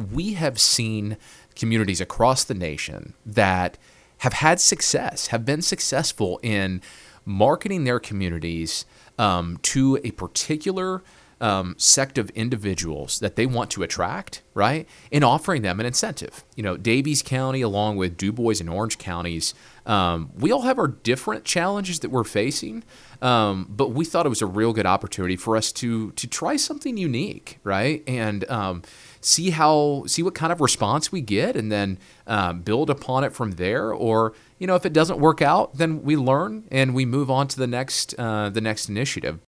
we have seen communities across the nation that have had success, have been successful in marketing their communities to a particular sect of individuals that they want to attract, right? And offering them an incentive. Daviess County, along with Du Bois and Orange counties, we all have our different challenges that we're facing, but we thought it was a real good opportunity for us to try something unique, right? And see what kind of response we get, and then build upon it from there. Or if it doesn't work out, then we learn and we move on to the next initiative.